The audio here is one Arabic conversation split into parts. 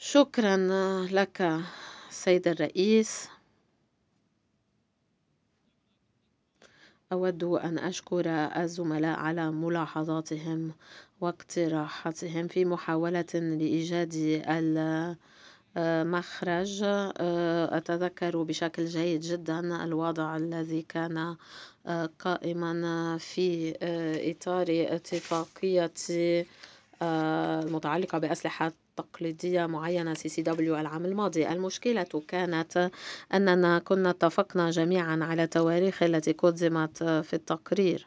شكرا لك سيد الرئيس. أود أن أشكر الزملاء على ملاحظاتهم واقتراحاتهم في محاولة لإيجاد المخرج. أتذكر بشكل جيد جدا الوضع الذي كان قائما في إطار اتفاقية المتعلقة بأسلحة تقليدية معينة CCW العام الماضي. المشكلة كانت أننا كنا اتفقنا جميعا على التواريخ التي قدمت في التقرير،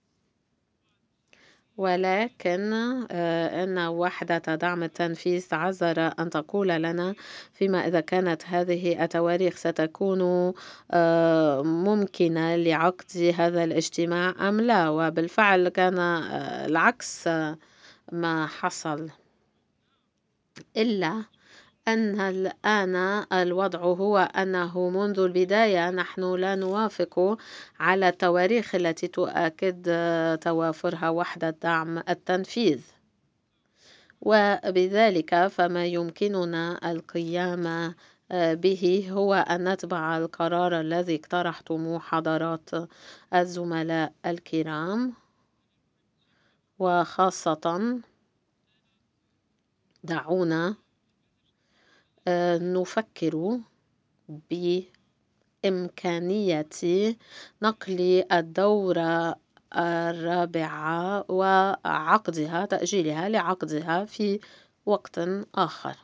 ولكن أن وحدة دعم التنفيذ تعذر أن تقول لنا فيما إذا كانت هذه التواريخ ستكون ممكنة لعقد هذا الاجتماع أم لا، وبالفعل كان العكس ما حصل. إلا أن الآن الوضع هو أنه منذ البداية نحن لا نوافق على التواريخ التي تؤكد توافرها وحدة دعم التنفيذ، وبذلك فما يمكننا القيام به هو أن نتبع القرار الذي اقترحتموه حضرات الزملاء الكرام، وخاصة دعونا نفكر بإمكانية نقل الدورة الرابعة وعقدها تأجيلها لعقدها في وقت آخر.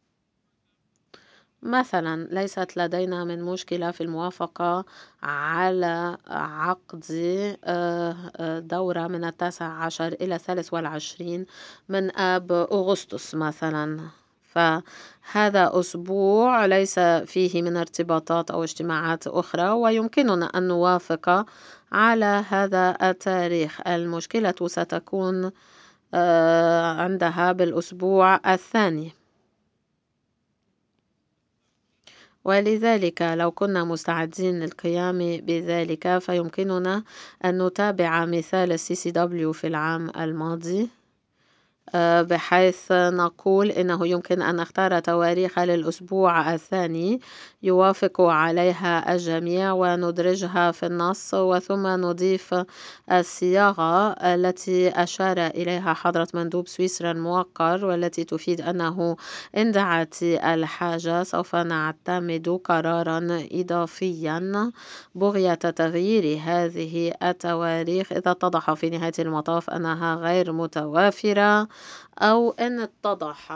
مثلا ليست لدينا من مشكلة في الموافقة على عقد دورة من 19 إلى 23 من آب أغسطس مثلا، فهذا أسبوع ليس فيه من ارتباطات أو اجتماعات أخرى ويمكننا أن نوافق على هذا التاريخ. المشكلة ستكون عندها بالأسبوع الثاني، ولذلك لو كنا مستعدين للقيام بذلك فيمكننا أن نتابع مثال CCW في العام الماضي، بحيث نقول إنه يمكن أن نختار تواريخ للأسبوع الثاني يوافق عليها الجميع وندرجها في النص، وثم نضيف الصياغة التي أشار إليها حضرة مندوب سويسرا الموقر، والتي تفيد أنه إن دعت الحاجة سوف نعتمد قرارا إضافيا بغية تغيير هذه التواريخ إذا اتضح في نهاية المطاف أنها غير متوافرة، أو إن اتضح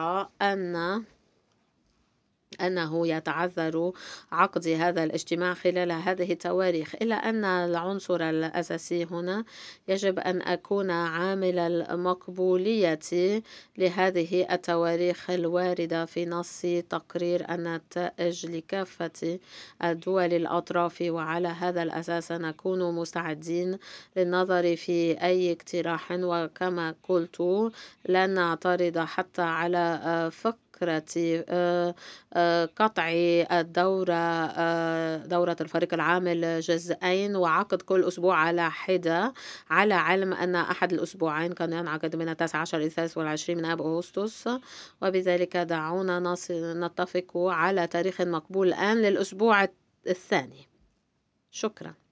أنه يتعذر عقد هذا الاجتماع خلال هذه التواريخ. إلا أن العنصر الأساسي هنا يجب أن أكون عامل المقبولية لهذه التواريخ الواردة في نص تقرير النتائج لكافة الدول الأطراف، وعلى هذا الأساس نكون مستعدين للنظر في أي اقتراح، وكما قلت لن نعترض حتى على فكرة قطع دورة الفريق العامل جزئين وعقد كل أسبوع على حدة، على علم أن أحد الأسبوعين كان ينعقد من 19 إلى 23 من آب أغسطس، وبذلك دعونا نتفق على تاريخ مقبول الآن للأسبوع الثاني. شكرا.